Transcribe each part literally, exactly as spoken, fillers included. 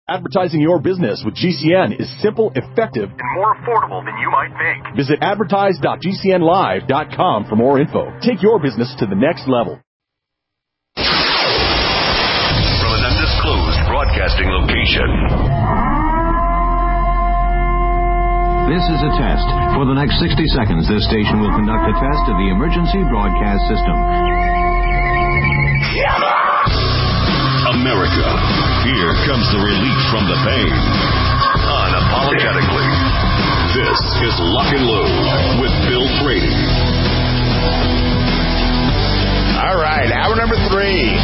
Advertising your business with G C N is simple, effective, and more affordable than you might think. Visit advertise dot g c n live dot com for more info. Take your business to the next level. From an undisclosed broadcasting location. This is a test. For the next sixty seconds, this station will conduct a test of the emergency broadcast system. America, here comes the relief from the pain. Unapologetically, this is Lock and Load with Bill Brady. All right, hour number three.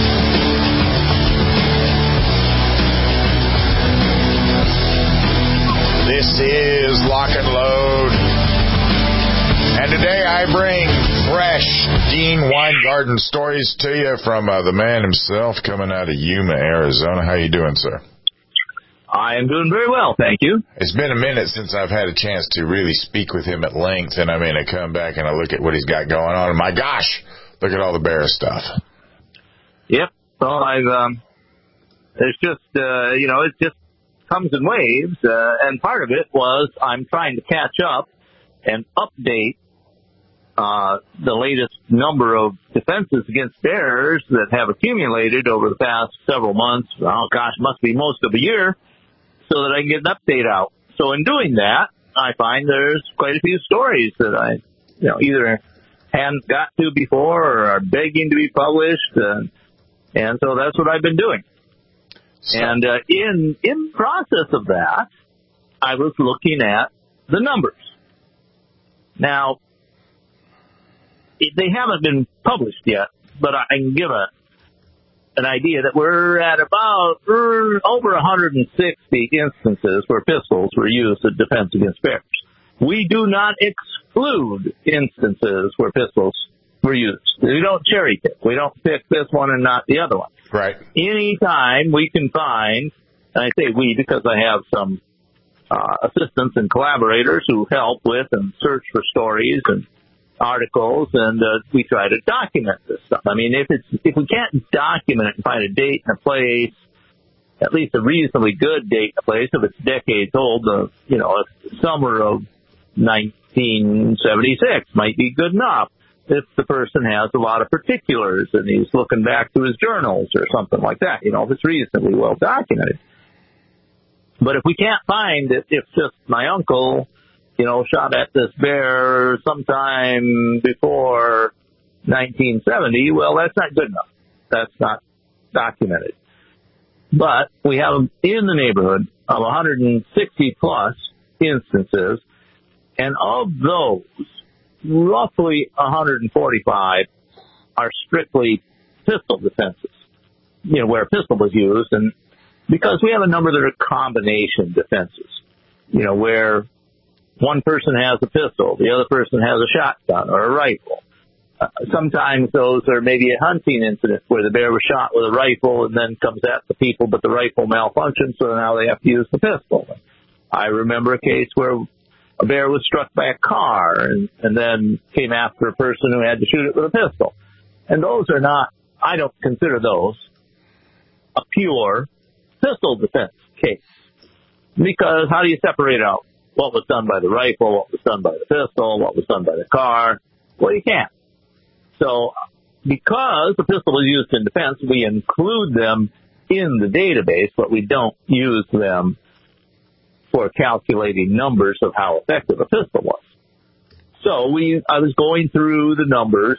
This is Lock and Load. And today I bring fresh Dean Weingarten stories to you from uh, the man himself coming out of Yuma, Arizona. How you doing, sir? I am doing very well, thank you. It's been a minute since I've had a chance to really speak with him at length, and I mean, I come back and I look at what he's got going on, and my gosh, look at all the bear stuff. Yep. Well, I've, um, it's just, uh, you know, it just comes in waves, uh, and part of it was I'm trying to catch up and update uh, the latest number of defenses against bears that have accumulated over the past several months. Oh, gosh, must be most of a year, so that I can get an update out. So in doing that, I find there's quite a few stories that I, you know, either hadn't got to before or are begging to be published, and, and so that's what I've been doing. So. And uh, in in the process of that, I was looking at the numbers. Now, they haven't been published yet, but I can give a an idea that we're at about er, over one hundred sixty instances where pistols were used in defense against bears. We do not exclude instances where pistols were used. We don't cherry pick. We don't pick this one and not the other one. Right. Anytime we can find, and I say we because I have some uh, assistants and collaborators who help with and search for stories and articles, and uh, we try to document this stuff. I mean, if it's if we can't document it and find a date and a place, at least a reasonably good date and a place, if it's decades old, uh, you know, summer of nineteen seventy-six might be good enough. If the person has a lot of particulars and he's looking back to his journals or something like that, you know, if it's reasonably well documented. But if we can't find it, if just my uncle, you know, shot at this bear sometime before nineteen seventy, well, that's not good enough. That's not documented. But we have in the neighborhood of one hundred sixty plus instances, and of those, roughly one hundred forty-five are strictly pistol defenses, you know, where a pistol was used. And because we have a number that are combination defenses, you know, where one person has a pistol, the other person has a shotgun or a rifle. Uh, sometimes those are maybe a hunting incident where the bear was shot with a rifle and then comes at the people, but the rifle malfunctions, so now they have to use the pistol. I remember a case where a bear was struck by a car and, and then came after a person who had to shoot it with a pistol. And those are not, I don't consider those a pure pistol defense case. Because how do you separate out what was done by the rifle, what was done by the pistol, what was done by the car? Well, you can't. So because the pistol was used in defense, we include them in the database, but we don't use them for calculating numbers of how effective a pistol was. So we, I was going through the numbers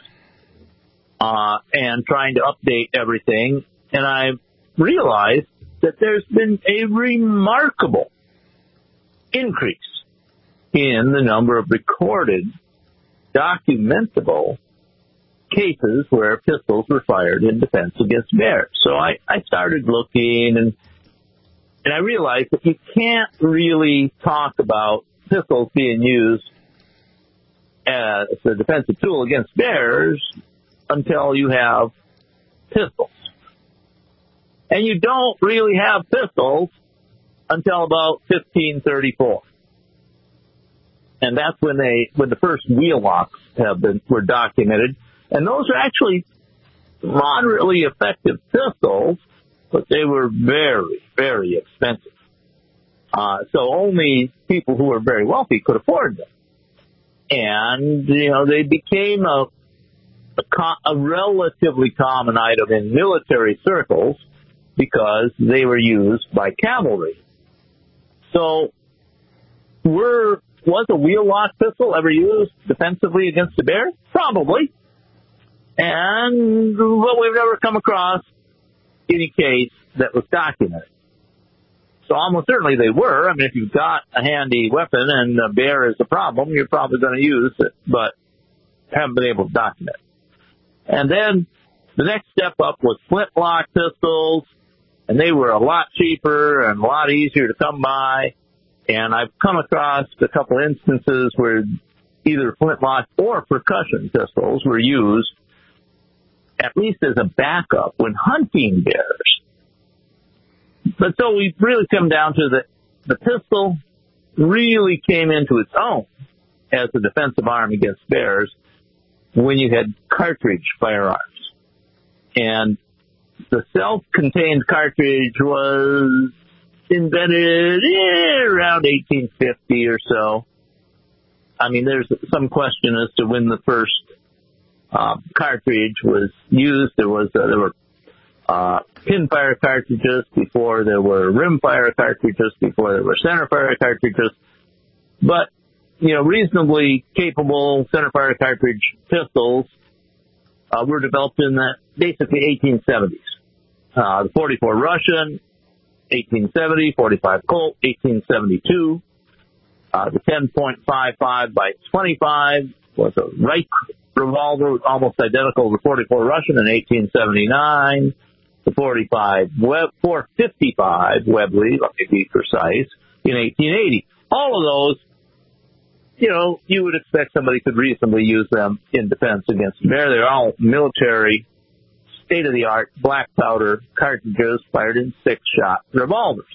uh, and trying to update everything, and I realized that there's been a remarkable increase in the number of recorded, documentable cases where pistols were fired in defense against bears. So I, I started looking, and and I realized that you can't really talk about pistols being used as a defensive tool against bears until you have pistols. And you don't really have pistols until about fifteen thirty-four. And that's when they, when the first wheel locks have been, were documented. And those are actually moderately effective pistols, but they were very, very expensive. Uh, so only people who were very wealthy could afford them. And, you know, they became a, a, co- a relatively common item in military circles because they were used by cavalry. So were, was a wheel-lock pistol ever used defensively against a bear? Probably. And, well, we've never come across any case that was documented. So almost certainly they were. I mean, if you've got a handy weapon and a bear is a problem, you're probably going to use it, but haven't been able to document it. And then the next step up was flintlock pistols, and they were a lot cheaper and a lot easier to come by. And I've come across a couple instances where either flintlock or percussion pistols were used at least as a backup when hunting bears. But so we've really come down to the, the pistol really came into its own as a defensive arm against bears when you had cartridge firearms. And the self-contained cartridge was invented eh, around eighteen fifty or so. I mean, there's some question as to when the first uh, cartridge was used. There was uh, there were uh, pinfire cartridges before there were rimfire cartridges, before there were centerfire cartridges. But, you know, reasonably capable centerfire cartridge pistols uh, were developed in the basically eighteen seventies. Uh, the forty-four Russian, eighteen seventy, forty-five Colt, eighteen seventy-two. Uh, the ten point five five by twenty-five was a Reich revolver, almost identical to the forty-four Russian in eighteen seventy-nine. The forty-five Web, four fifty-five Webley, let me be precise, in eighteen eighty. All of those, you know, you would expect somebody could reasonably use them in defense against a bear. They're all military, state-of-the-art black powder cartridges fired in six-shot revolvers.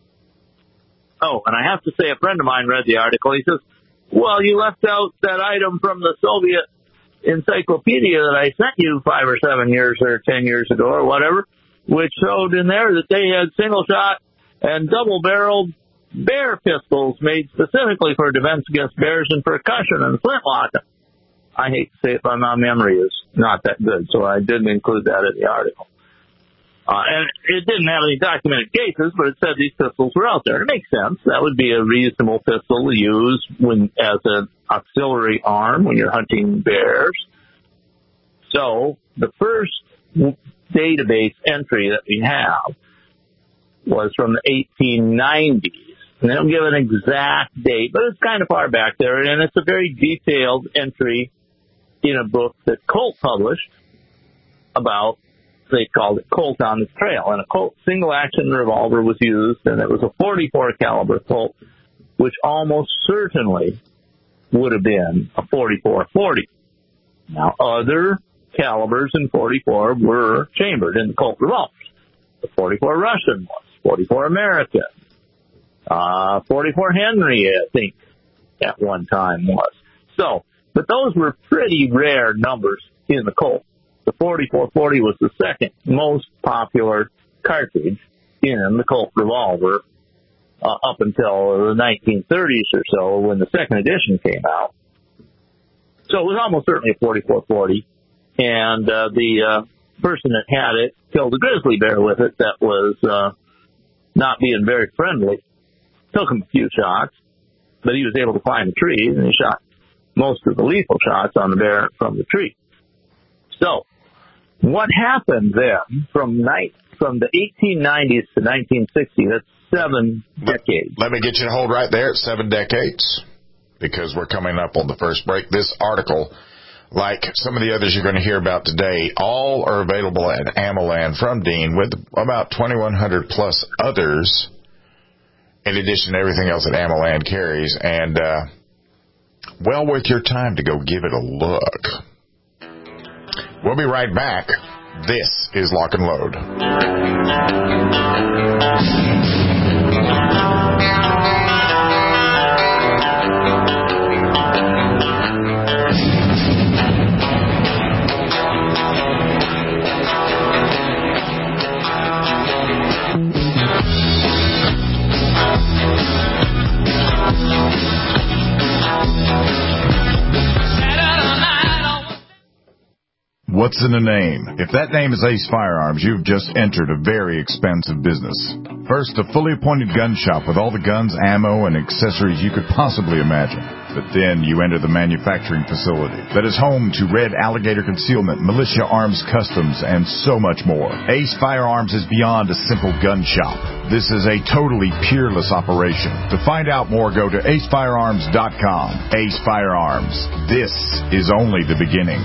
Oh, and I have to say, a friend of mine read the article. He says, well, you left out that item from the Soviet encyclopedia that I sent you five or seven years or ten years ago or whatever, which showed in there that they had single-shot and double-barreled bear pistols made specifically for defense against bears and percussion and flintlock. I hate to say it, but my memory is not that good, so I didn't include that in the article. Uh, and it didn't have any documented cases, but it said these pistols were out there. It makes sense. That would be a reasonable pistol to use when, as an auxiliary arm when you're hunting bears. So the first database entry that we have was from the eighteen nineties. And they don't give an exact date, but it's kind of far back there, and it's a very detailed entry in a book that Colt published about, they called it Colt on the Trail, and a Colt single-action revolver was used, and it was a forty-four caliber Colt, which almost certainly would have been a forty-four forty. Now, other calibers in forty-four were chambered in the Colt revolvers. The forty-four Russian was, forty-four American, uh, forty-four Henry, I think, at one time was. So, but those were pretty rare numbers in the Colt. The forty-four forty was the second most popular cartridge in the Colt revolver uh, up until the nineteen thirties or so when the second edition came out. So it was almost certainly a forty-four forty. And uh, the uh, person that had it killed a grizzly bear with it that was uh, not being very friendly. Took him a few shots, but he was able to climb a tree, and he shot most of the lethal shots on the bear from the tree. So, what happened then from night from the eighteen nineties to nineteen sixty? That's seven decades. Let me get you to hold right there at seven decades, because we're coming up on the first break. This article, like some of the others you're going to hear about today, all are available at AmmoLand from Dean, with about twenty-one hundred plus others, in addition to everything else that AmmoLand carries, and uh, well worth your time to go give it a look. We'll be right back. This is Lock and Load. What's in a name? If that name is Ace Firearms, you've just entered a very expensive business. First, a fully appointed gun shop with all the guns, ammo, and accessories you could possibly imagine. But then you enter the manufacturing facility that is home to Red Alligator Concealment, Militia Arms Customs, and so much more. Ace Firearms is beyond a simple gun shop. This is a totally peerless operation. To find out more, go to ace firearms dot com. Ace Firearms. This is only the beginning.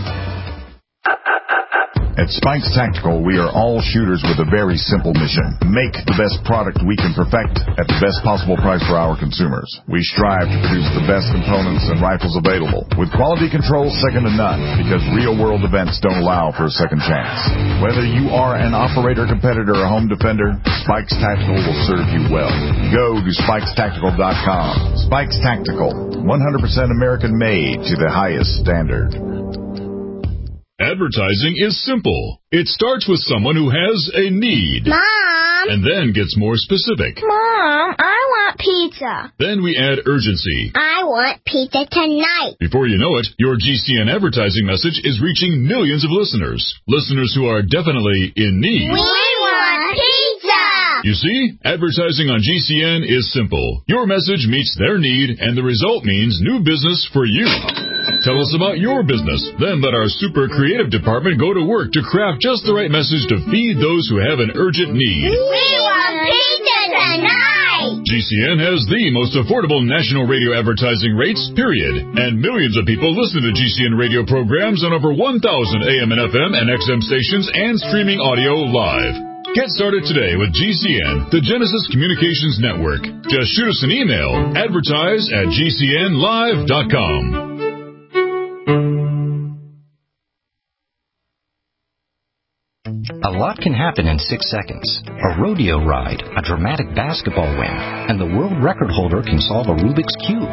At Spikes Tactical, we are all shooters with a very simple mission. Make the best product we can perfect at the best possible price for our consumers. We strive to produce the best components and rifles available, with quality control second to none, because real-world events don't allow for a second chance. Whether you are an operator, competitor, or home defender, Spikes Tactical will serve you well. Go to spikes tactical dot com. Spikes Tactical, one hundred percent American-made to the highest standard. Advertising is simple. It starts with someone who has a need. Mom! And then gets more specific. Mom, I want pizza. Then we add urgency. I want pizza tonight. Before you know it, your G C N advertising message is reaching millions of listeners. Listeners who are definitely in need. We want pizza! You see, advertising on G C N is simple. Your message meets their need, and the result means new business for you. Tell us about your business. Then let our super creative department go to work to craft just the right message to feed those who have an urgent need. We want pizza tonight! G C N has the most affordable national radio advertising rates, period. And millions of people listen to G C N radio programs on over one thousand A M and F M and X M stations and streaming audio live. Get started today with G C N, the Genesis Communications Network. Just shoot us an email, advertise at G C N live dot com. A lot can happen in six seconds. A rodeo ride, a dramatic basketball win, and the world record holder can solve a Rubik's Cube.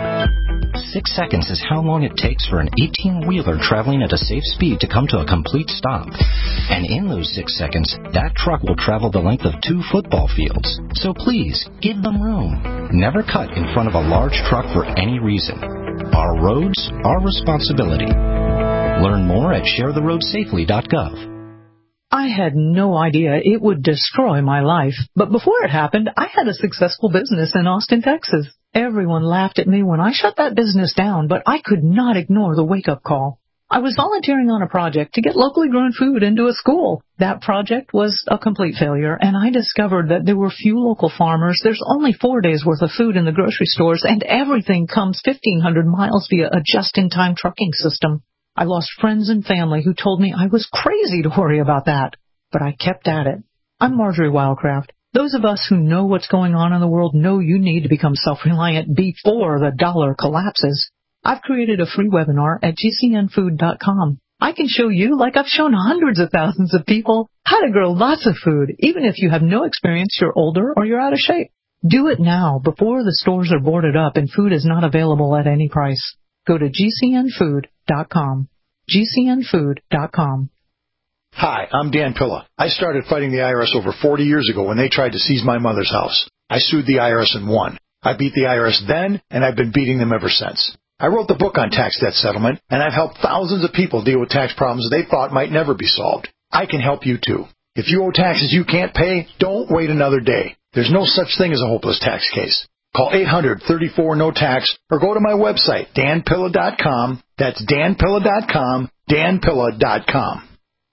Six seconds is how long it takes for an eighteen-wheeler traveling at a safe speed to come to a complete stop. And in those six seconds, that truck will travel the length of two football fields. So please, give them room. Never cut in front of a large truck for any reason. Our roads, our responsibility. Learn more at share the road safely dot gov. I had no idea it would destroy my life, but before it happened, I had a successful business in Austin, Texas. Everyone laughed at me when I shut that business down, but I could not ignore the wake-up call. I was volunteering on a project to get locally grown food into a school. That project was a complete failure, and I discovered that there were few local farmers, there's only four days' worth of food in the grocery stores, and everything comes fifteen hundred miles via a just-in-time trucking system. I lost friends and family who told me I was crazy to worry about that, but I kept at it. I'm Marjorie Wildcraft. Those of us who know what's going on in the world know you need to become self-reliant before the dollar collapses. I've created a free webinar at G C N food dot com. I can show you, like I've shown hundreds of thousands of people, how to grow lots of food, even if you have no experience, you're older, or you're out of shape. Do it now, before the stores are boarded up and food is not available at any price. Go to G C N food dot com. G C N food dot com. Hi, I'm Dan Pilla. I started fighting the I R S over forty years ago when they tried to seize my mother's house. I sued the I R S and won. I beat the I R S then, and I've been beating them ever since. I wrote the book on tax debt settlement, and I've helped thousands of people deal with tax problems they thought might never be solved. I can help you, too. If you owe taxes you can't pay, don't wait another day. There's no such thing as a hopeless tax case. Call eight hundred, thirty-four, no tax or go to my website, dan pilla dot com. That's dan pilla dot com, dan pilla dot com.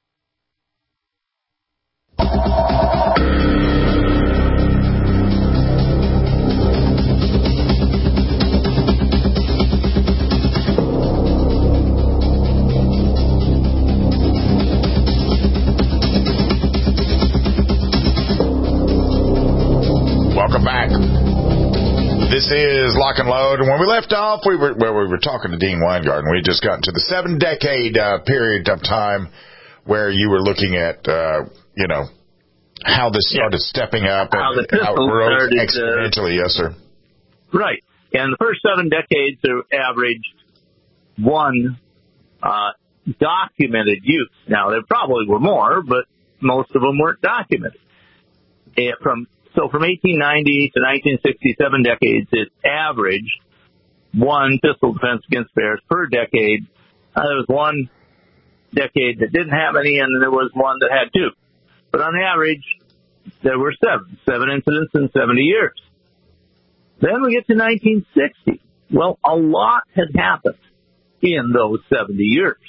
Welcome back. This is Lock and Load. And when we left off, we were well, we were talking to Dean Weingarten. We had just gotten to the seven-decade uh, period of time where you were looking at, uh, you know, how this started yeah. stepping up and how, the how it rose started, exponentially. Uh, yes, sir. Right. And the first seven decades are averaged one uh, documented use. Now, there probably were more, but most of them weren't documented. And from So from eighteen ninety to nineteen sixty-seven decades, it averaged one pistol defense against bears per decade. Uh, there was one decade that didn't have any, and there was one that had two. But on average, there were seven, seven incidents in seventy years. Then we get to nineteen sixty. Well, a lot had happened in those seventy years.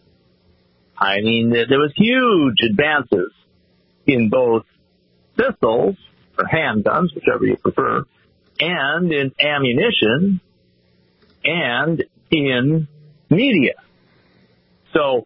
I mean, there was huge advances in both pistols, or handguns, whichever you prefer, and in ammunition, and in media. So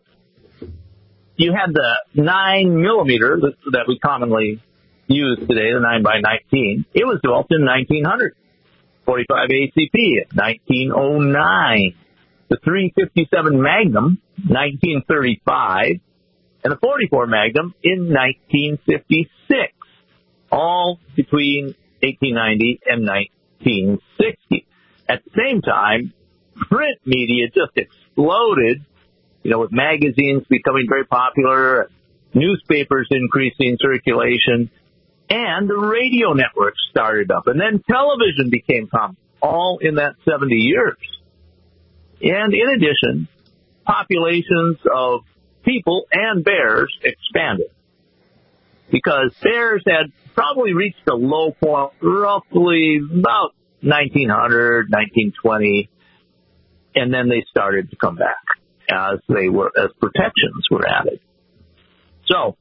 you had the nine millimeter that, that we commonly use today, the nine by nineteen. It was developed in nineteen hundred. forty-five A C P in nineteen oh nine. The three fifty-seven Magnum, nineteen thirty-five, and the forty-four Magnum in nineteen fifty-six. All between eighteen ninety and nineteen sixty. At the same time, print media just exploded, you know, with magazines becoming very popular, newspapers increasing circulation, and the radio networks started up. And then television became common, all in that seventy years. And in addition, populations of people and bears expanded, because bears had probably reached a low point roughly about nineteen hundred, nineteen twenty, and then they started to come back as they were, as protections were added. So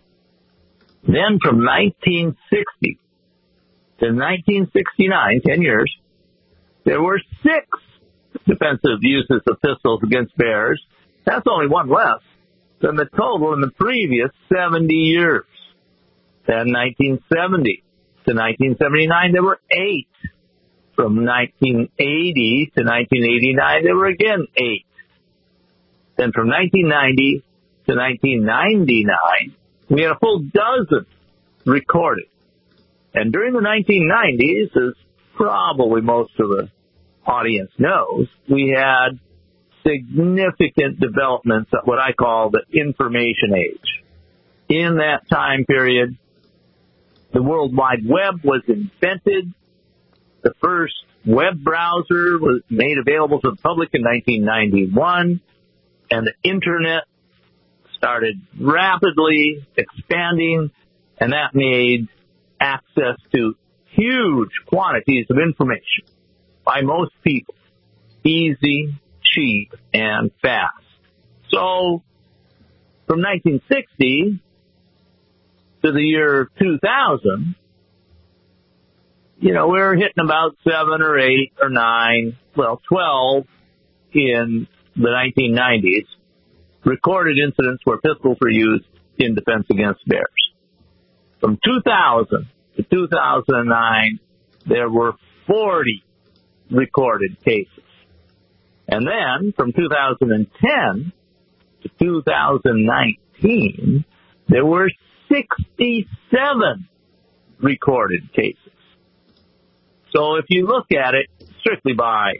then from nineteen sixty to nineteen sixty-nine, ten years, there were six defensive uses of pistols against bears. That's only one less than the total in the previous seventy years. Then nineteen seventy to nineteen seventy-nine, there were eight. From nineteen eighty to nineteen eighty-nine, there were again eight. Then from nineteen ninety to nineteen ninety-nine, we had a full dozen recorded. And during the nineteen nineties, as probably most of the audience knows, we had significant developments at what I call the information age. In that time period, the World Wide Web was invented. The first web browser was made available to the public in nineteen ninety-one, and the Internet started rapidly expanding, and that made access to huge quantities of information by most people easy, cheap, and fast. So from nineteen sixty to the year two thousand, you know, we were hitting about seven or eight or nine, well, twelve in the nineteen nineties, recorded incidents where pistols were used in defense against bears. From two thousand to two thousand nine, there were forty recorded cases. And then from two thousand ten to two thousand nineteen, there were sixty-seven recorded cases. So if you look at it strictly by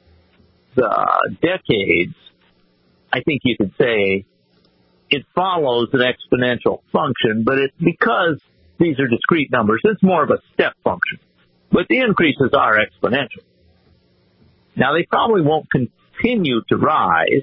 the decades, I think you could say it follows an exponential function, but it's because these are discrete numbers, it's more of a step function. But the increases are exponential. Now, they probably won't continue to rise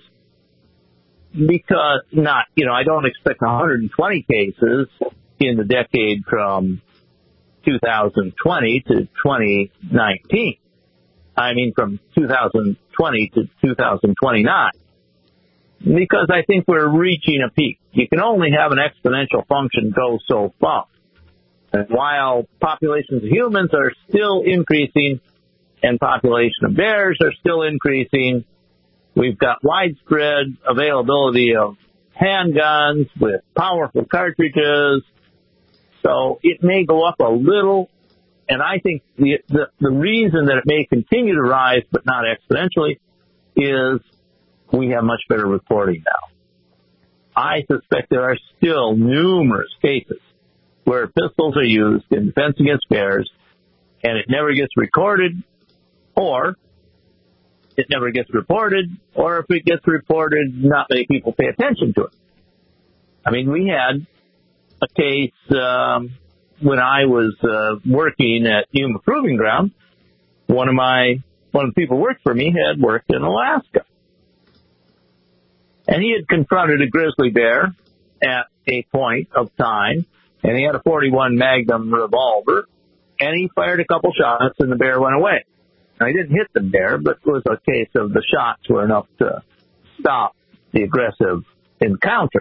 because not, you know, I don't expect one hundred twenty cases in the decade from two thousand twenty to twenty nineteen. I mean, from two thousand twenty to two thousand twenty-nine. Because I think we're reaching a peak. You can only have an exponential function go so far. And while populations of humans are still increasing and population of bears are still increasing, we've got widespread availability of handguns with powerful cartridges. So it may go up a little, and I think the, the, the reason that it may continue to rise but not exponentially is we have much better reporting now. I suspect there are still numerous cases where pistols are used in defense against bears, and it never gets recorded, or it never gets reported, or if it gets reported, not many people pay attention to it. I mean, we had a case um, when I was uh, working at Yuma Proving Ground. One of my one of the people who worked for me had worked in Alaska. And he had confronted a grizzly bear at a point of time, and he had a forty-one Magnum revolver, and he fired a couple shots, and the bear went away. Now, he didn't hit the bear, but it was a case of the shots were enough to stop the aggressive encounter.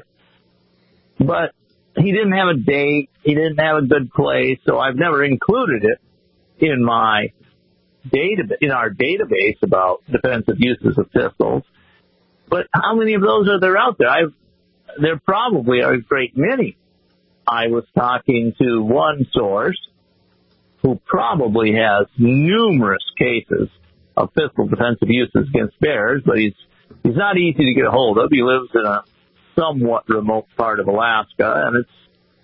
But he didn't have a date. He didn't have a good place, so I've never included it in my database, in our database about defensive uses of pistols. But how many of those are there out there? I've, there probably are a great many. I was talking to one source who probably has numerous cases of pistol defensive uses against bears, but he's he's not easy to get a hold of. He lives in a somewhat remote part of Alaska, and it's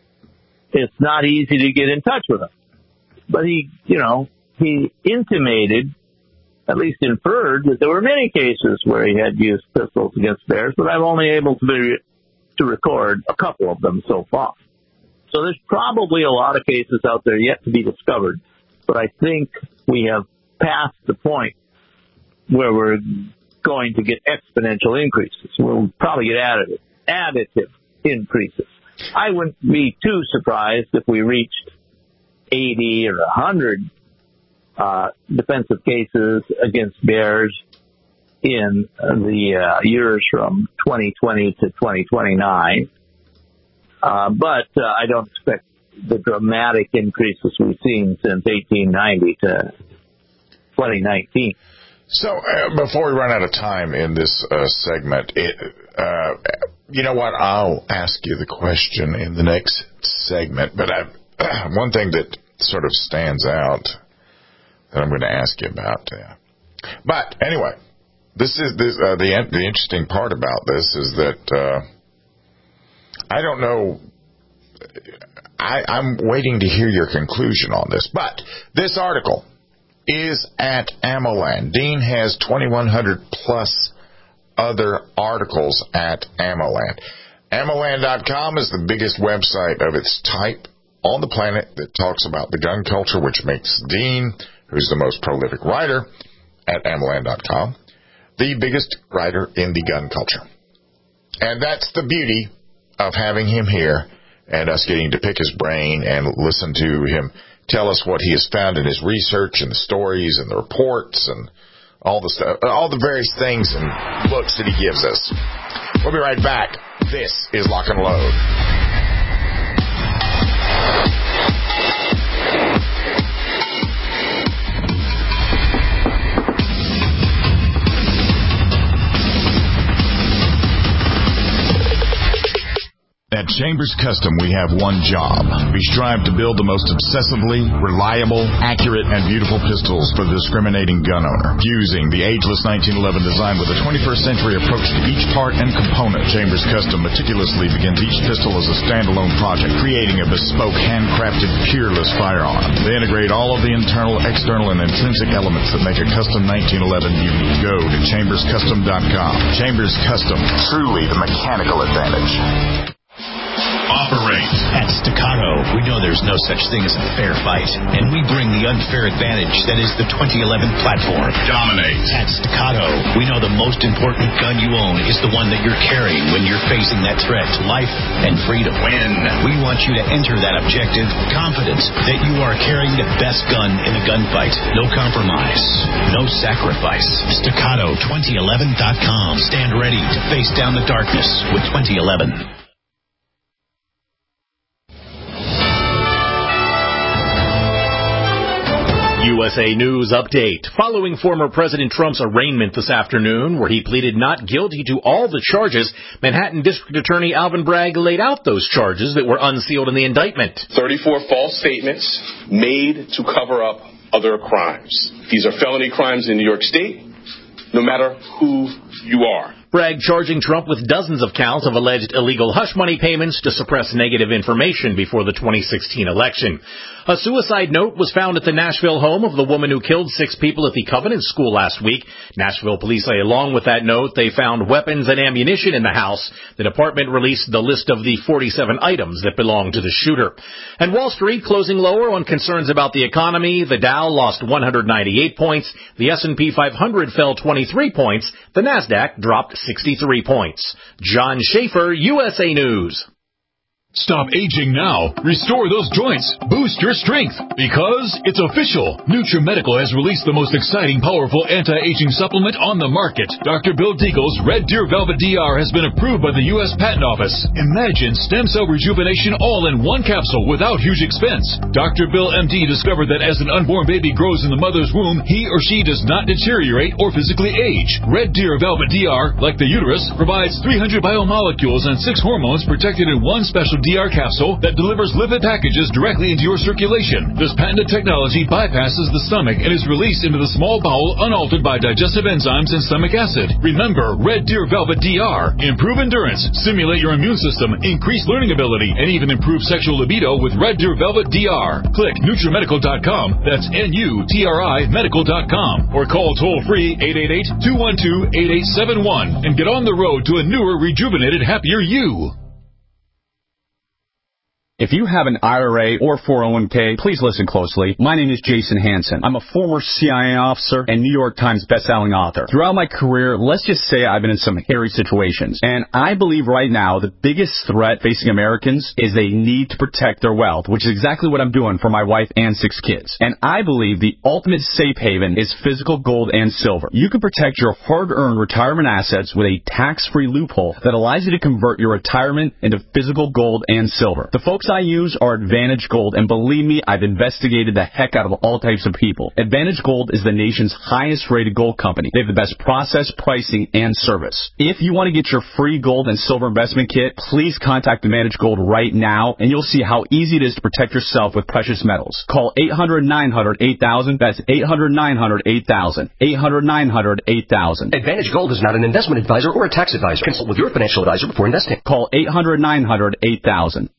it's not easy to get in touch with him. But he, you know, he intimated, at least inferred, that there were many cases where he had used pistols against bears, but I'm only able to be, to record a couple of them so far. So there's probably a lot of cases out there yet to be discovered, but I think we have passed the point where we're going to get exponential increases. We'll probably get additive, additive increases. I wouldn't be too surprised if we reached eighty or one hundred uh, defensive cases against bears in the uh, years from twenty twenty to twenty twenty-nine. Uh, but uh, I don't expect the dramatic increases we've seen since eighteen ninety to twenty nineteen. So uh, before we run out of time in this uh, segment, it, uh, you know what? I'll ask you the question in the next segment. But I, one thing that sort of stands out that I'm going to ask you about. Uh, but anyway, this is this, uh, the the interesting part about this is that. Uh, I don't know. I, I'm waiting to hear your conclusion on this. But this article is at AmmoLand. Dean has twenty-one hundred plus other articles at AmmoLand. AmmoLand dot com is the biggest website of its type on the planet that talks about the gun culture, which makes Dean, who's the most prolific writer at AmmoLand dot com, the biggest writer in the gun culture. And that's the beauty of having him here and us getting to pick his brain and listen to him tell us what he has found in his research and the stories and the reports and all the stuff, all the various things and looks that he gives us. We'll be right back. This is Lock and Load. At Chambers Custom, we have one job. We strive to build the most obsessively reliable, accurate, and beautiful pistols for the discriminating gun owner. Fusing the ageless nineteen eleven design with a twenty-first century approach to each part and component, Chambers Custom meticulously begins each pistol as a standalone project, creating a bespoke, handcrafted, peerless firearm. They integrate all of the internal, external, and intrinsic elements that make a custom nineteen eleven unique. Go to chambers custom dot com. Chambers Custom, truly the mechanical advantage. Operate. At Staccato, we know there's no such thing as a fair fight, and we bring the unfair advantage that is the twenty eleven platform. Dominate. At Staccato, we know the most important gun you own is the one that you're carrying when you're facing that threat to life and freedom. Win. We want you to enter that objective confident that you are carrying the best gun in a gunfight. No compromise. No sacrifice. Staccato twenty eleven dot com. Stand ready to face down the darkness with twenty eleven. U S A News Update. Following former President Trump's arraignment this afternoon, where he pleaded not guilty to all the charges, Manhattan District Attorney Alvin Bragg laid out those charges that were unsealed in the indictment. thirty-four false statements made to cover up other crimes. These are felony crimes in New York State, no matter who you are. Bragg charging Trump with dozens of counts of alleged illegal hush money payments to suppress negative information before the twenty sixteen election. A suicide note was found at the Nashville home of the woman who killed six people at the Covenant School last week. Nashville police say along with that note, they found weapons and ammunition in the house. The department released the list of the forty-seven items that belonged to the shooter. And Wall Street closing lower on concerns about the economy. The Dow lost one hundred ninety-eight points. The S and P five hundred fell twenty-three points. The Nasdaq dropped sixty-three points. John Schaefer, U S A News. Stop aging now. Restore those joints. Boost your strength. Because it's official. NutriMedical has released the most exciting, powerful anti-aging supplement on the market. Doctor Bill Deagle's Red Deer Velvet D R has been approved by the U S Patent Office. Imagine stem cell rejuvenation all in one capsule without huge expense. Doctor Bill M D discovered that as an unborn baby grows in the mother's womb, he or she does not deteriorate or physically age. Red Deer Velvet D R, like the uterus, provides three hundred biomolecules and six hormones protected in one special D R capsule that delivers lipid packages directly into your circulation. This patented technology bypasses the stomach and is released into the small bowel unaltered by digestive enzymes and stomach acid. Remember, Red Deer Velvet D R. Improve endurance, stimulate your immune system, increase learning ability, and even improve sexual libido with Red Deer Velvet D R. Click NutriMedical dot com. That's N U T R I medical dot com. Or call toll-free eight eight eight, two one two, eight eight seven one and get on the road to a newer, rejuvenated, happier you. If you have an I R A or four oh one k, please listen closely. My name is Jason Hansen. I'm a former C I A officer and New York Times bestselling author. Throughout my career, let's just say I've been in some hairy situations. And I believe right now the biggest threat facing Americans is they need to protect their wealth, which is exactly what I'm doing for my wife and six kids. And I believe the ultimate safe haven is physical gold and silver. You can protect your hard-earned retirement assets with a tax-free loophole that allows you to convert your retirement into physical gold and silver. The folks I use are Advantage Gold, and believe me, I've investigated the heck out of all types of people. Advantage Gold is the nation's highest-rated gold company. They have the best process, pricing, and service. If you want to get your free gold and silver investment kit, please contact Advantage Gold right now, and you'll see how easy it is to protect yourself with precious metals. Call eight hundred, nine hundred, eight thousand. That's eight hundred, nine hundred, eight thousand. eight hundred, nine hundred, eight thousand. Advantage Gold is not an investment advisor or a tax advisor. Consult with your financial advisor before investing. Call eight hundred, nine hundred, eight thousand.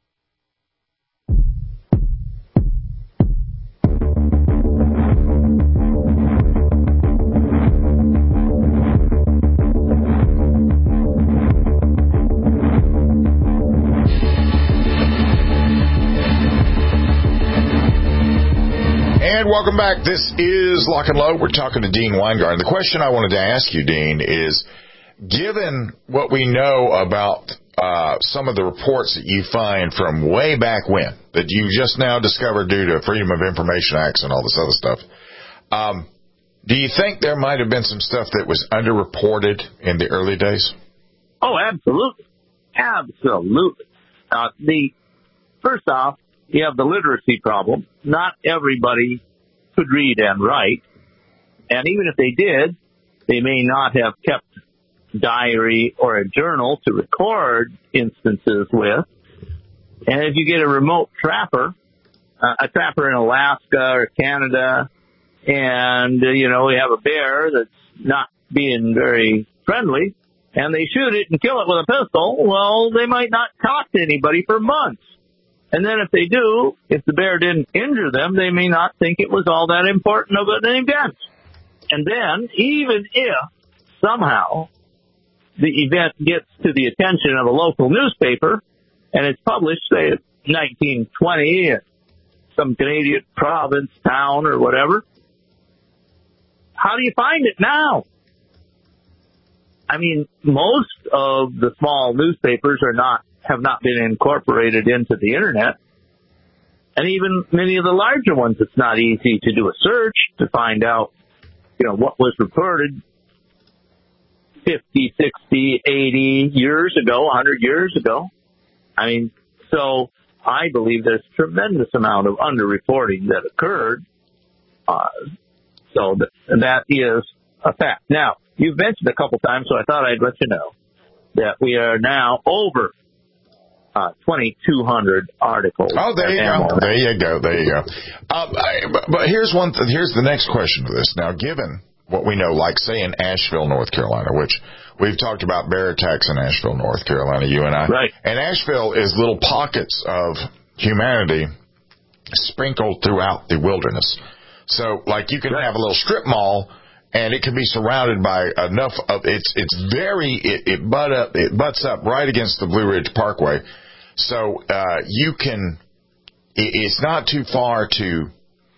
And welcome back. This is Lock and Load. We're talking to Dean Weingarten. The question I wanted to ask you, Dean, is given what we know about uh, some of the reports that you find from way back when that you just now discovered due to Freedom of Information Acts and all this other stuff, um, do you think there might have been some stuff that was underreported in the early days? Oh, absolutely. Absolutely. Uh, the first off, you have the literacy problem. Not everybody could read and write. And even if they did, they may not have kept diary or a journal to record instances with. And if you get a remote trapper, uh, a trapper in Alaska or Canada, and, uh, you know, we have a bear that's not being very friendly, and they shoot it and kill it with a pistol, well, they might not talk to anybody for months. And then if they do, if the bear didn't injure them, they may not think it was all that important of an event. And then, even if somehow the event gets to the attention of a local newspaper and it's published, say, in nineteen twenty in some Canadian province, town, or whatever, how do you find it now? I mean, most of the small newspapers are not have not been incorporated into the internet. And even many of the larger ones, it's not easy to do a search to find out, you know, what was reported fifty, sixty, eighty years ago, one hundred years ago. I mean, so I believe there's a tremendous amount of underreporting that occurred. Uh, so that, that is a fact. Now, you've mentioned a couple times, so I thought I'd let you know that we are now over Uh, twenty-two hundred articles. Oh, there you go. There you go. There you go. Um, I, but, but here's one. Th- here's the next question to this. Now, given what we know, like say in Asheville, North Carolina, which we've talked about bear attacks in Asheville, North Carolina, you and I. Right. And Asheville is little pockets of humanity sprinkled throughout the wilderness. So, like, you can right. have a little strip mall, and it can be surrounded by enough of it's. It's very. It, it butt up. It butts up right against the Blue Ridge Parkway. So uh, you can, it's not too far to,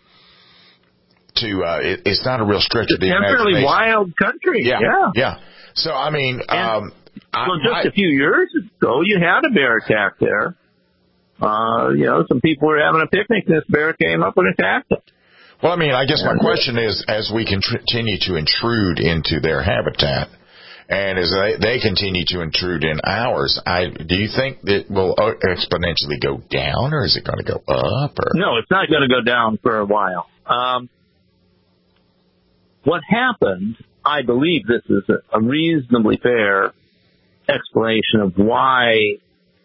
to uh, it, it's not a real stretch of the imagination. It's a fairly wild country. Yeah, yeah, yeah. So, I mean, um, I, well, just I, a few years ago, you had a bear attack there. Uh, you know, some people were having a picnic, and this bear came up and attacked them. Well, I mean, I guess my question is, as we continue to intrude into their habitat, and as they, they continue to intrude in ours, I, do you think it will exponentially go down, or is it going to go up? Or? No, it's not going to go down for a while. Um, what happened, I believe this is a, a reasonably fair explanation of why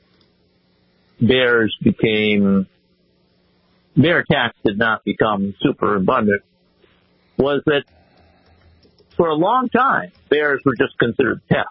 bears became, bear attacks did not become super abundant, was that for a long time, bears were just considered pests.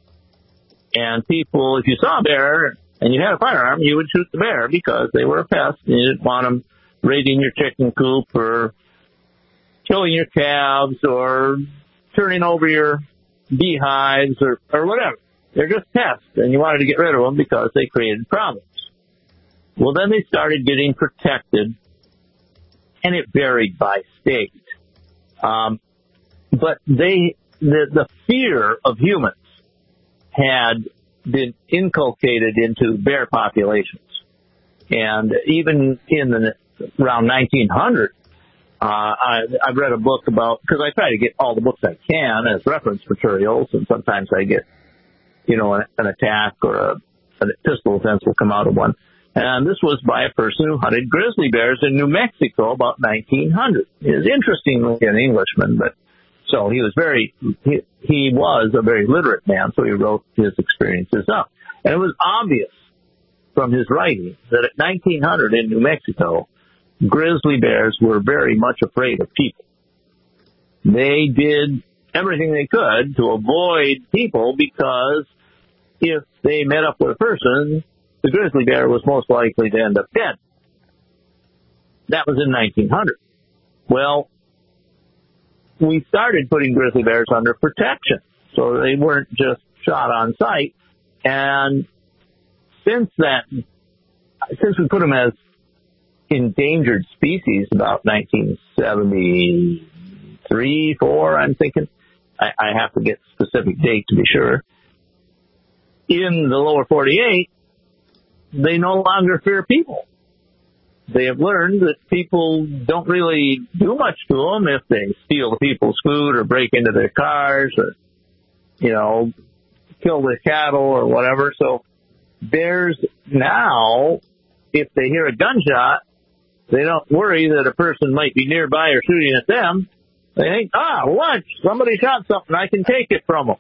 And people, if you saw a bear and you had a firearm, you would shoot the bear because they were a pest and you didn't want them raiding your chicken coop or killing your calves or turning over your beehives or, or whatever. They're just pests, and you wanted to get rid of them because they created problems. Well, then they started getting protected, and it varied by state. Um, but they, the, the fear of humans had been inculcated into bear populations. And even in the around nineteen hundred, uh, I, I've read a book about, because I try to get all the books I can as reference materials, and sometimes I get, you know, an, an attack or a, a pistol offense will come out of one. And this was by a person who hunted grizzly bears in New Mexico about nineteen hundred. He was interestingly an Englishman, but so he was very, he, he was a very literate man, so he wrote his experiences up. And it was obvious from his writing that at nineteen hundred in New Mexico, grizzly bears were very much afraid of people. They did everything they could to avoid people because if they met up with a person, the grizzly bear was most likely to end up dead. That was in nineteen hundred. Well, we started putting grizzly bears under protection, so they weren't just shot on sight. And since that, since we put them as endangered species about nineteen seventy-three, four, I'm thinking, I, I have to get specific date to be sure. In the lower forty-eight, they no longer fear people. They have learned that people don't really do much to them if they steal people's food or break into their cars or, you know, kill their cattle or whatever. So bears now, if they hear a gunshot, they don't worry that a person might be nearby or shooting at them. They think, ah, lunch, somebody shot something, I can take it from them.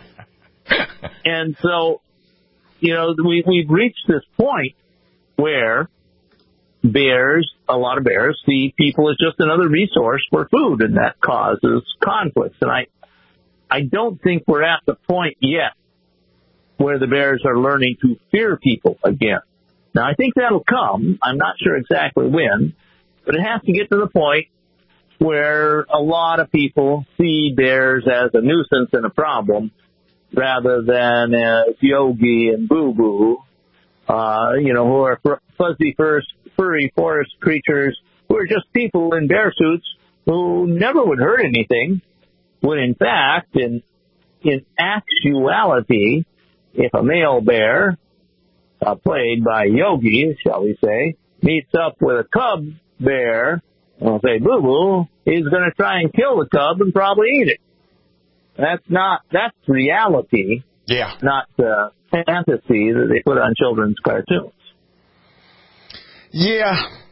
And so, you know, we, we've reached this point where bears, a lot of bears, see people as just another resource for food, and that causes conflicts. And I, I don't think we're at the point yet where the bears are learning to fear people again. Now, I think that'll come. I'm not sure exactly when, but it has to get to the point where a lot of people see bears as a nuisance and a problem rather than as Yogi and Boo Boo, uh, you know, who are fuzzy first, furry forest creatures who are just people in bear suits who never would hurt anything, when in fact, in, in actuality, if a male bear, uh, played by Yogi, shall we say, meets up with a cub bear, we'll say Boo Boo, he's going to try and kill the cub and probably eat it. That's not, that's reality. Yeah. Not the fantasy that they put on children's cartoons. Yeah.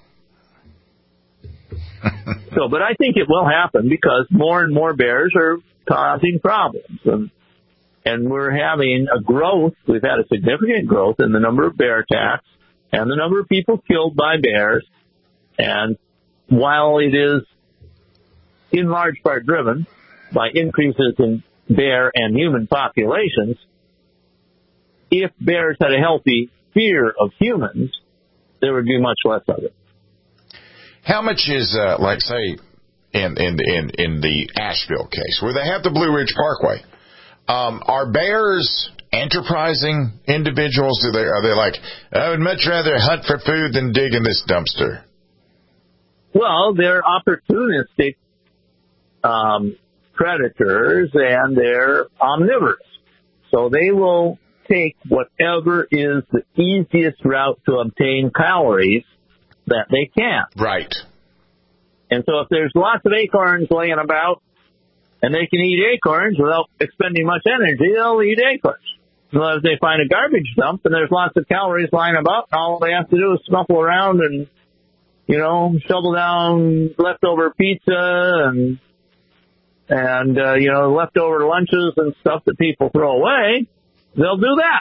So, but I think it will happen because more and more bears are causing problems. And, and we're having a growth, we've had a significant growth in the number of bear attacks and the number of people killed by bears. And while it is in large part driven by increases in bear and human populations, if bears had a healthy fear of humans, there would be much less of it. How much is, uh, like, say, in, in in in the Asheville case, where they have the Blue Ridge Parkway, um, are bears enterprising individuals? Do they, are they like, I would much rather hunt for food than dig in this dumpster? Well, they're opportunistic um, predators and they're omnivorous. So they will take whatever is the easiest route to obtain calories that they can. Right. And so if there's lots of acorns laying about and they can eat acorns without expending much energy, they'll eat acorns. So if they find a garbage dump and there's lots of calories lying about, all they have to do is snuffle around and, you know, shovel down leftover pizza and, and, uh, you know, leftover lunches and stuff that people throw away. They'll do that.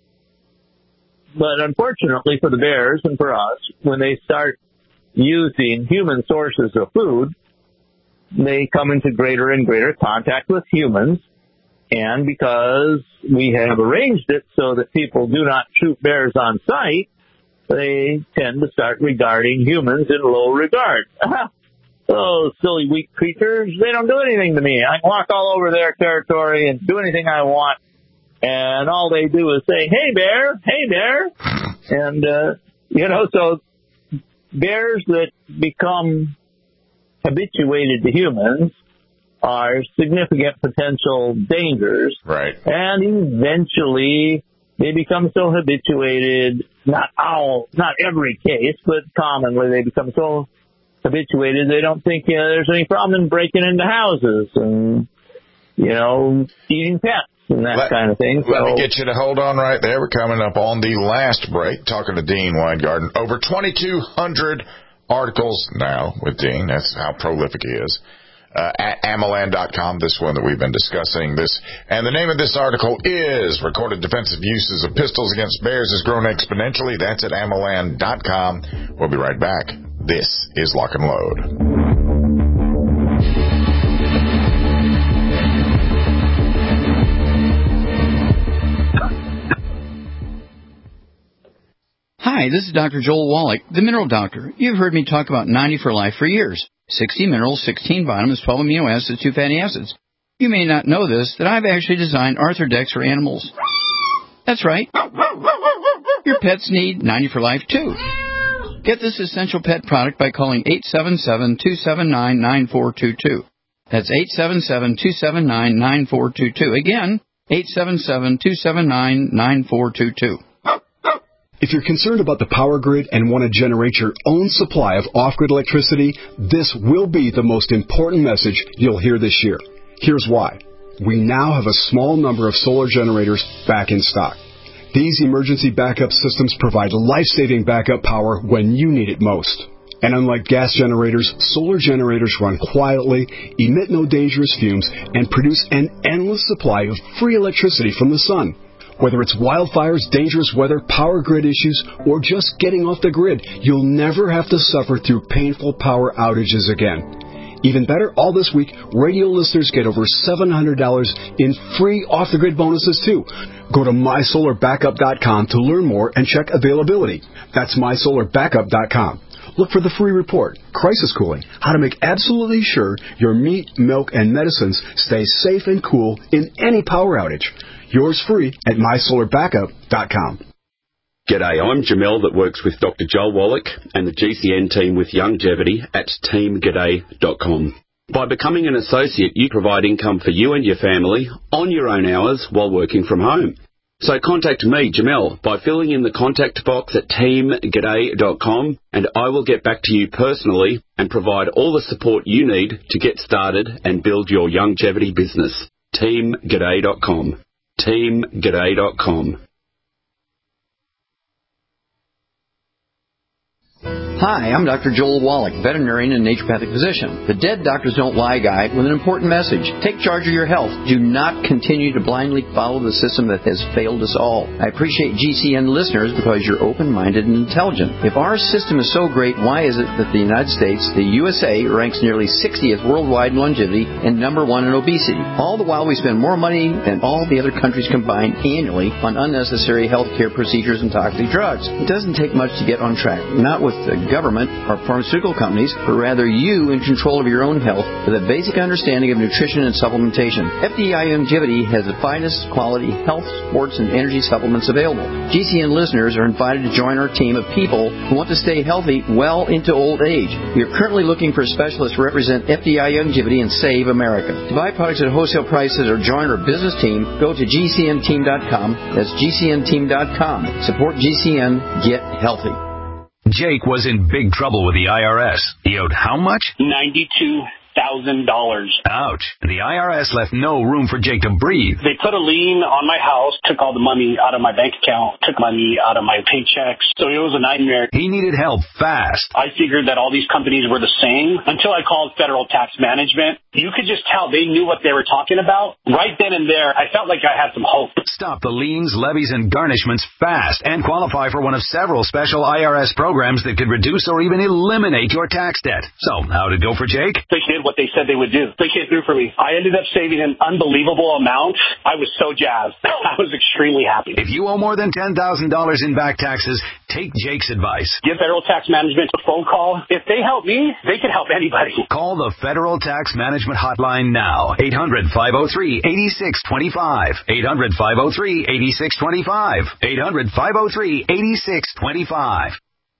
But unfortunately for the bears and for us, when they start using human sources of food, they come into greater and greater contact with humans. And because we have arranged it so that people do not shoot bears on sight, they tend to start regarding humans in low regard. Those silly, weak creatures, they don't do anything to me. I can walk all over their territory and do anything I want. And all they do is say, hey, bear, hey, bear. And, uh, you know, so bears that become habituated to humans are significant potential dangers. Right. And eventually they become so habituated, not all, not every case, but commonly they become so habituated they don't think you know, there's any problem in breaking into houses and, you know, eating pets. And that let, kind of thing. Let so, me get you to hold on right there. We're coming up on the last break, talking to Dean Weingarten. Over twenty-two hundred articles now with Dean. That's how prolific he is. Uh, at Amalan dot com, this one that we've been discussing. This, and the name of this article is Recorded Defensive Uses of Pistols Against Bears Has Grown Exponentially. That's at Amalan dot com. We'll be right back. This is Lock and Load. Hi, this is Doctor Joel Wallach, the Mineral Doctor. You've heard me talk about ninety for Life for years. sixty minerals, sixteen vitamins, twelve amino acids, two fatty acids. You may not know this, that I've actually designed Arthrodex for animals. That's right. Your pets need ninety for Life, too. Get this essential pet product by calling eight seven seven, two seven nine, nine four two two. That's eight seven seven, two seven nine, nine four two two. Again, eight seven seven, two seven nine, nine four two two. If you're concerned about the power grid and want to generate your own supply of off-grid electricity, this will be the most important message you'll hear this year. Here's why. We now have a small number of solar generators back in stock. These emergency backup systems provide life-saving backup power when you need it most. And unlike gas generators, solar generators run quietly, emit no dangerous fumes, and produce an endless supply of free electricity from the sun. Whether it's wildfires, dangerous weather, power grid issues, or just getting off the grid, you'll never have to suffer through painful power outages again. Even better, all this week, radio listeners get over seven hundred dollars in free off-the-grid bonuses, too. Go to my solar backup dot com to learn more and check availability. That's my solar backup dot com. Look for the free report, Crisis Cooling, how to make absolutely sure your meat, milk, and medicines stay safe and cool in any power outage. Yours free at my solar backup dot com. G'day, I'm Jamel that works with Doctor Joel Wallach and the G C N team with Longevity at team g'day dot com. By becoming an associate, you provide income for you and your family on your own hours while working from home. So contact me, Jamel, by filling in the contact box at team g'day dot com, and I will get back to you personally and provide all the support you need to get started and build your longevity business. team g'day dot com. team g'day dot com. Hi, I'm Doctor Joel Wallach, veterinarian and naturopathic physician. The Dead Doctors Don't Lie guide with an important message. Take charge of your health. Do not continue to blindly follow the system that has failed us all. I appreciate G C N listeners because you're open-minded and intelligent. If our system is so great, why is it that the United States, the U S A, ranks nearly sixtieth worldwide in longevity and number one in obesity? All the while we spend more money than all the other countries combined annually on unnecessary health care procedures and toxic drugs. It doesn't take much to get on track, not with the government or pharmaceutical companies, but rather you in control of your own health with a basic understanding of nutrition and supplementation. F D I Longevity has the finest quality health, sports, and energy supplements available. G C N listeners are invited to join our team of people who want to stay healthy well into old age. We are currently looking for specialists to represent F D I Longevity and Save America. To buy products at wholesale prices or join our business team, go to G C N team dot com. That's G C N team dot com. Support G C N. Get healthy. Jake was in big trouble with the I R S. He owed how much? ninety-two thousand dollars. Ouch. The I R S left no room for Jake to breathe. They put a lien on my house, took all the money out of my bank account, took money out of my paychecks. So it was a nightmare. He needed help fast. I figured that all these companies were the same until I called Federal Tax Management. You could just tell they knew what they were talking about. Right then and there, I felt like I had some hope. Stop the liens, levies, and garnishments fast and qualify for one of several special I R S programs that could reduce or even eliminate your tax debt. So, how'd it go for Jake? They did what they said they would do. They came through for me. I ended up saving an unbelievable amount. I was so jazzed. I was extremely happy. If you owe more than ten thousand dollars in back taxes, take Jake's advice. Give Federal Tax Management a phone call. If they help me, they can help anybody. Call the Federal Tax Management Hotline now. eight hundred, five oh three, eight six two five. eight hundred, five oh three, eight six two five. eight hundred, five oh three, eight six two five.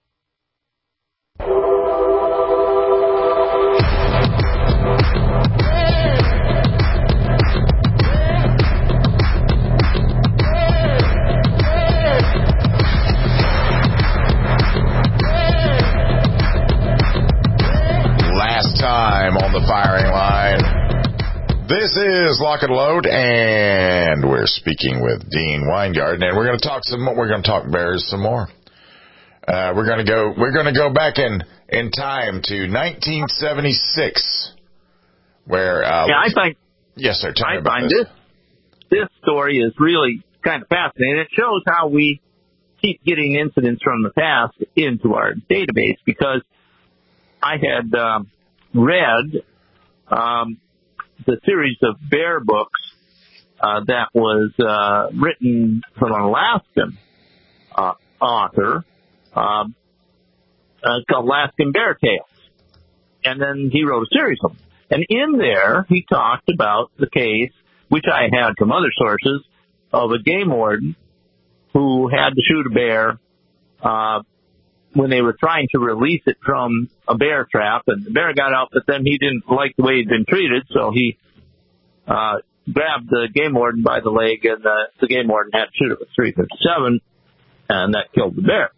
Time on the firing line. This is Lock and Load, and we're speaking with Dean Weingarten, and we're going to talk some more. We're going to talk Bears some more. Uh, we're going to go. We're going to go back in in time to nineteen seventy-six, where uh, yeah, I find yes, sir. Tell I me about find this. this this story is really kind of fascinating. It shows how we keep getting incidents from the past into our database, because I had. Um, read um, the series of bear books uh, that was uh, written from an Alaskan uh, author um, uh, called Alaskan Bear Tales. And then he wrote a series of them. And in there, he talked about the case, which I had from other sources, of a game warden who had to shoot a bear uh when they were trying to release it from a bear trap, and the bear got out, but then he didn't like the way he'd been treated, so he uh grabbed the game warden by the leg, and the, the game warden had to shoot it with three fifty-seven, and that killed the bear.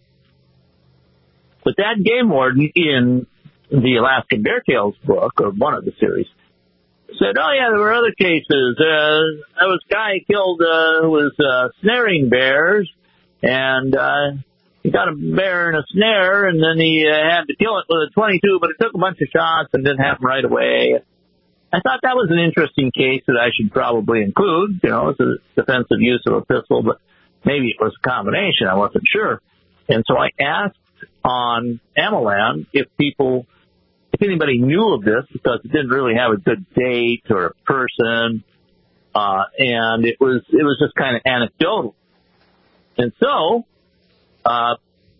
But that game warden in the Alaskan Bear Tales book, or one of the series, said, oh yeah, there were other cases. Uh, there was a guy killed uh, who was uh, snaring bears, and uh he got a bear in a snare, and then he uh, had to kill it with a twenty-two, but it took a bunch of shots and didn't happen right away. I thought that was an interesting case that I should probably include. You know, it's a defensive use of a pistol, but maybe it was a combination. I wasn't sure. And so I asked on Amalan if people, if anybody knew of this, because it didn't really have a good date or a person, uh, and it was it was just kind of anecdotal. And so, Uh,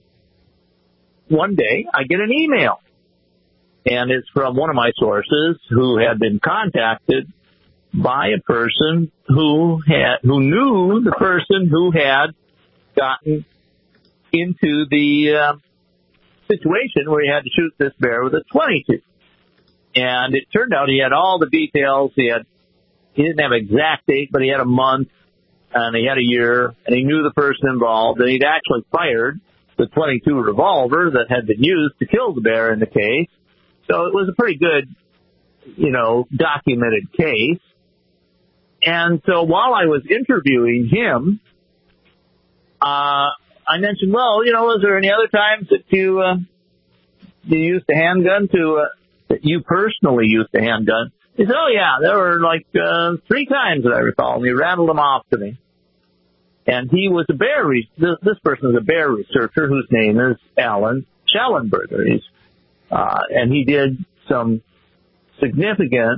one day I get an email, and it's from one of my sources who had been contacted by a person who had, who knew the person who had gotten into the uh, situation where he had to shoot this bear with a twenty-two. And it turned out he had all the details. He had, he didn't have an exact date, but he had a month. And he had a year, and he knew the person involved, and he'd actually fired the twenty-two revolver that had been used to kill the bear in the case. So it was a pretty good, you know, documented case. And so while I was interviewing him, uh, I mentioned, well, you know, was there any other times that you, uh, you used a handgun to, uh, that you personally used a handgun? He said, oh, yeah, there were like uh, three times that I recall, and he rattled them off to me. And he was a bear, re- this, this person is a bear researcher whose name is Alan Schellenberger. He's, uh, and he did some significant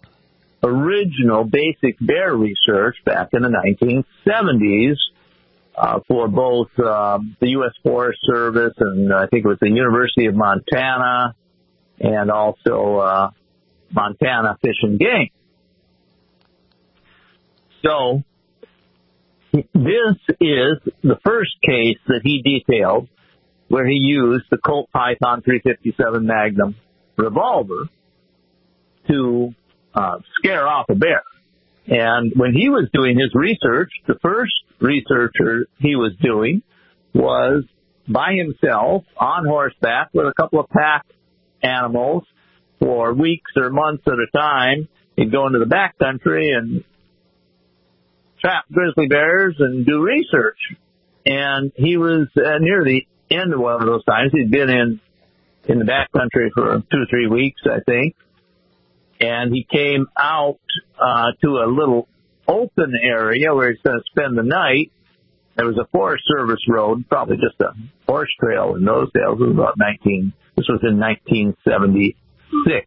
original basic bear research back in the nineteen seventies uh, for both um, the U S Forest Service and I think it was the University of Montana and also uh, Montana Fish and Game. So this is the first case that he detailed where he used the Colt Python three fifty-seven Magnum revolver to uh, scare off a bear. And when he was doing his research, the first researcher he was doing was by himself on horseback with a couple of pack animals for weeks or months at a time. He'd go into the backcountry and trap grizzly bears and do research. And he was uh, near the end of one of those times. He'd been in, in the backcountry for two or three weeks, I think. And he came out uh, to a little open area where he's going to spend the night. There was a Forest Service road, probably just a horse trail in those days. It was about nineteen. This was in nineteen seventy-six.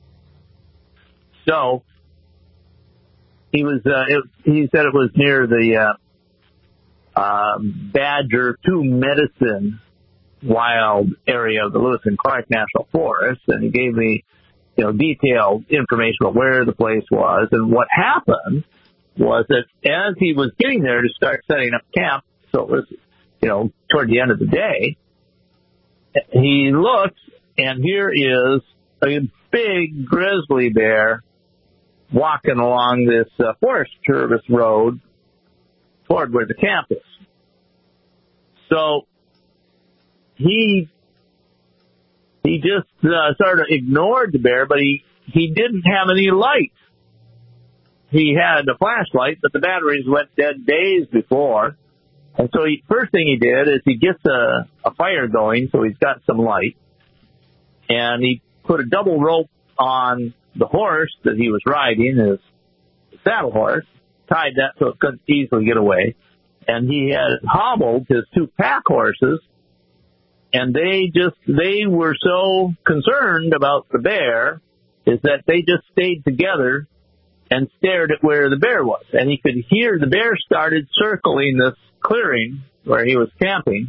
So he was. Uh, it, he said it was near the uh, uh, Badger Two Medicine wild area of the Lewis and Clark National Forest, and he gave me, you know, detailed information about where the place was. And what happened was that as he was getting there to start setting up camp, so it was, you know, toward the end of the day, he looked, and here is a big grizzly bear walking along this uh, Forest Service road toward where the camp is. So he He just uh, sort of ignored the bear, but he, he didn't have any light. He had a flashlight, but the batteries went dead days before. And so he, first thing he did is he gets a, a fire going, so he's got some light. And he put a double rope on the horse that he was riding, his saddle horse, tied that so it couldn't easily get away. And he had hobbled his two pack horses. And they just, they were so concerned about the bear is that they just stayed together and stared at where the bear was. And he could hear the bear started circling this clearing where he was camping.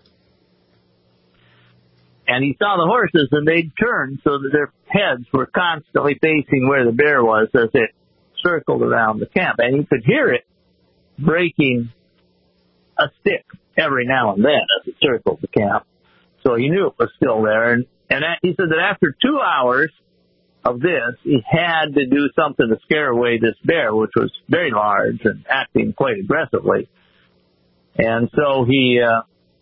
And he saw the horses and they'd turned so that their heads were constantly facing where the bear was as it circled around the camp. And he could hear it breaking a stick every now and then as it circled the camp. So he knew it was still there. And, and he said that after two hours of this, he had to do something to scare away this bear, which was very large and acting quite aggressively. And so he, uh,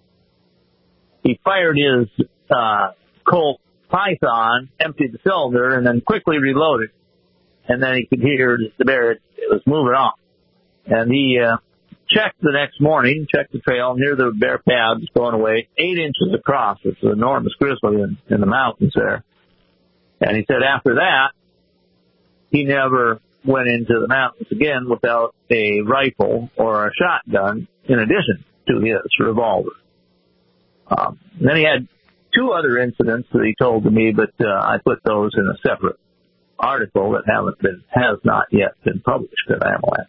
he fired his, uh, Colt Python, emptied the cylinder, and then quickly reloaded. And then he could hear the bear, it was moving off. And he, uh, checked the next morning, checked the trail, and here the bear pads going away, eight inches across, which is an enormous grizzly in, in the mountains there. And he said after that, he never went into the mountains again without a rifle or a shotgun in addition to his revolver. Um, then he had two other incidents that he told to me, but uh, I put those in a separate article that haven't been, has not yet been published at AMOLAT.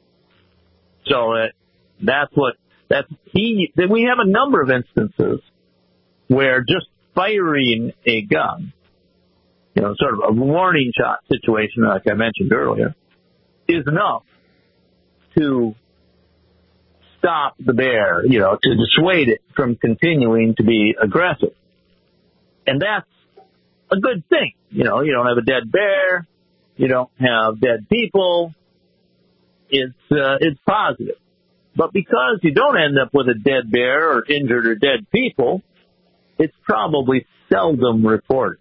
So uh, that's what, that's, he, we have a number of instances where just firing a gun, you know, sort of a warning shot situation, like I mentioned earlier, is enough to stop the bear, you know, to dissuade it from continuing to be aggressive. And that's a good thing. You know, you don't have a dead bear, you don't have dead people. It's, uh, it's positive. But because you don't end up with a dead bear or injured or dead people, it's probably seldom reported.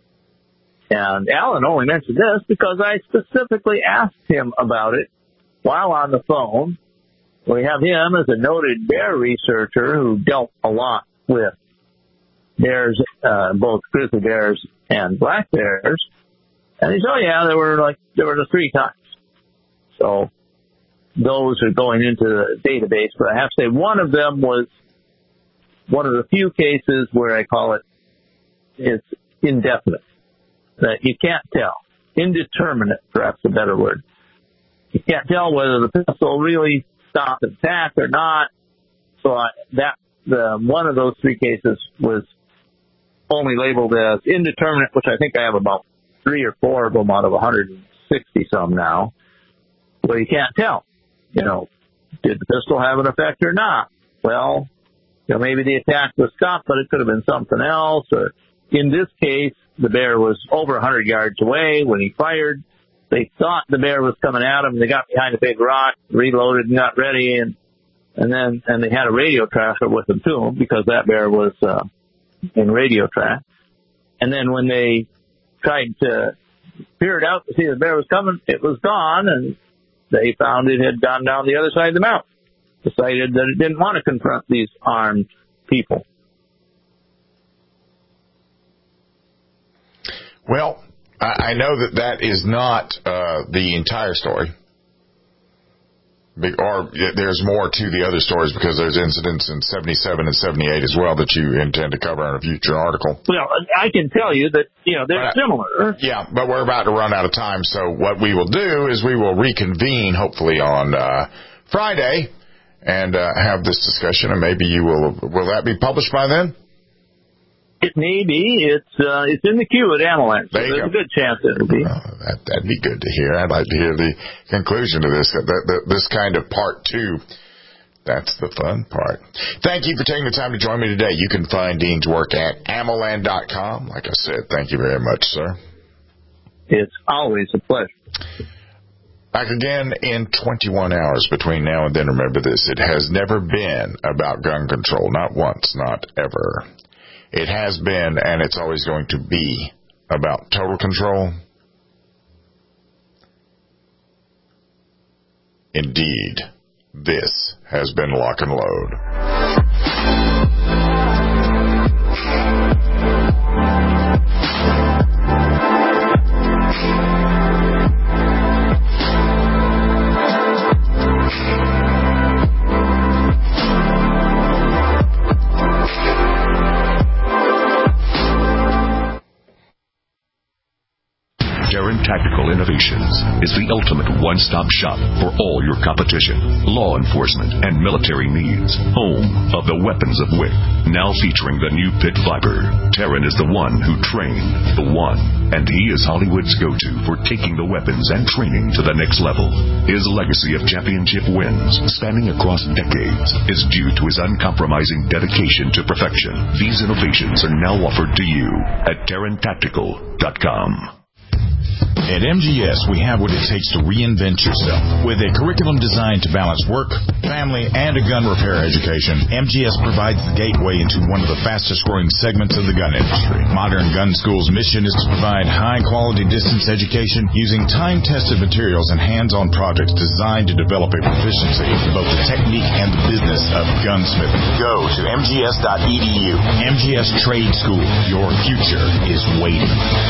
And Alan only mentioned this because I specifically asked him about it while on the phone. We have him as a noted bear researcher who dealt a lot with bears, uh, both grizzly bears and black bears. And he said, oh yeah, there were like, there were the three times. So those are going into the database, but I have to say one of them was one of the few cases where I call it, it's indefinite. That you can't tell. Indeterminate, perhaps a better word. You can't tell whether the pistol really stopped the attack or not. So I, that the one of those three cases was only labeled as indeterminate, which I think I have about three or four of them out of one hundred sixty some now. Well, you can't tell. You know, did the pistol have an effect or not? Well, you know, maybe the attack was stopped, but it could have been something else. Or in this case, the bear was over one hundred yards away when he fired. They thought the bear was coming at him. They got behind a big rock, reloaded, and got ready, and and then and they had a radio tracker with them too, because that bear was uh, in radio track. And then when they tried to peer it out to see the bear was coming, it was gone, and they found it had gone down the other side of the mountain. Decided that it didn't want to confront these armed people. Well, I know that that is not uh, the entire story. Or there's more to the other stories, because there's incidents in seventy-seven and seventy-eight as well that you intend to cover in a future article. Well, I can tell you that, you know, they're but, similar. Yeah, but we're about to run out of time, so what we will do is we will reconvene, hopefully on uh, Friday, and uh, have this discussion, and maybe you will, will that be published by then? It may be. It's uh, it's in the queue at Amalanche. So there's go. a good chance it'll be. Oh, that, that'd be good to hear. I'd like to hear the conclusion to this. That, that, this kind of part two. That's the fun part. Thank you for taking the time to join me today. You can find Dean's work at amalan dot com. Like I said, thank you very much, sir. It's always a pleasure. Back again in twenty-one hours between now and then. Remember this. It has never been about gun control. Not once. Not ever. It has been, and it's always going to be, about total control. Indeed, this has been Lock and Load. Taran Tactical Innovations is the ultimate one-stop shop for all your competition, law enforcement, and military needs. Home of the weapons of W I C. Now featuring the new Pit Viper, Taran is the one who trained the one, and he is Hollywood's go-to for taking the weapons and training to the next level. His legacy of championship wins, spanning across decades, is due to his uncompromising dedication to perfection. These innovations are now offered to you at Taran Tactical dot com. At M G S, we have what it takes to reinvent yourself. With a curriculum designed to balance work, family, and a gun repair education, M G S provides the gateway into one of the fastest-growing segments of the gun industry. Modern Gun School's mission is to provide high-quality distance education using time-tested materials and hands-on projects designed to develop a proficiency in both the technique and the business of gunsmithing. Go to M G S dot E D U. M G S Trade School. Your future is waiting.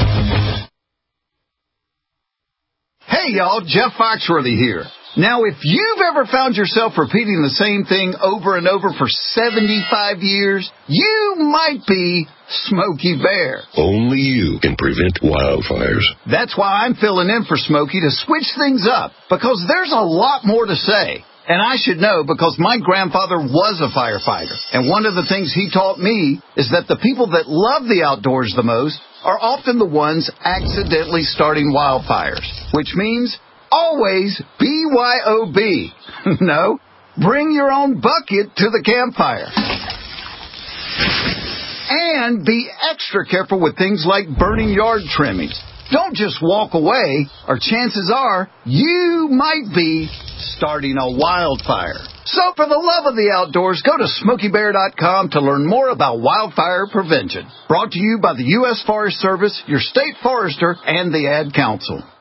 Hey y'all, Jeff Foxworthy here. Now, if you've ever found yourself repeating the same thing over and over for seventy-five years, you might be Smokey Bear. Only you can prevent wildfires. That's why I'm filling in for Smokey to switch things up, because there's a lot more to say. And I should know because my grandfather was a firefighter. And one of the things he taught me is that the people that love the outdoors the most are often the ones accidentally starting wildfires, which means always B Y O B. No, bring your own bucket to the campfire. And be extra careful with things like burning yard trimmings. Don't just walk away, or chances are you might be starting a wildfire. So for the love of the outdoors, go to Smokey Bear dot com to learn more about wildfire prevention. Brought to you by the U S Forest Service, your state forester, and the Ad Council.